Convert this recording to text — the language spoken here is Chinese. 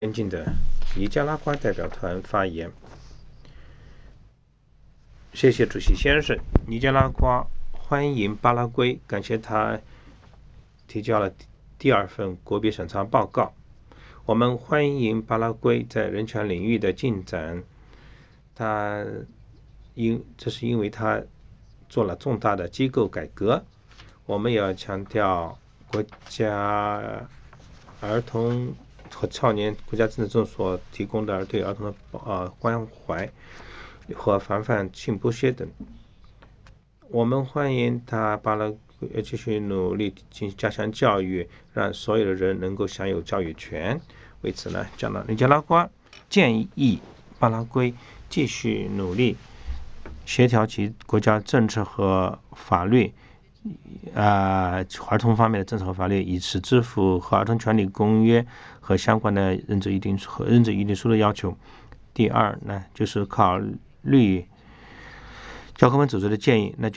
边境的尼加拉瓜代表团发言。谢谢主席先生。尼加拉瓜欢迎巴拉圭，感谢他提交了第二份国别审查报告。我们欢迎巴拉圭在人权领域的进展，这是因为他做了重大的机构改革。我们也要强调国家儿童和少年国家政策中所提供的对儿童的关怀和防范性剥削等。我们欢迎他巴拉圭继续努力加强教育，让所有的人能够享有教育权。为此呢，尼加拉瓜建议巴拉圭继续努力协调其国家政策和法律，儿童方面的政策和法律，以使之符合儿童权利公约和相关的认知议定书的要求。第二呢，就是考虑教科文组织的建议，那